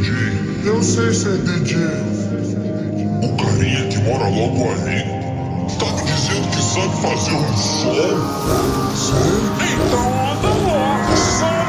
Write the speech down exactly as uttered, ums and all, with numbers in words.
J. Eu sei ser D J. O carinha que mora logo ali tá me dizendo que sabe fazer um som. Sim. Então anda logo, sai.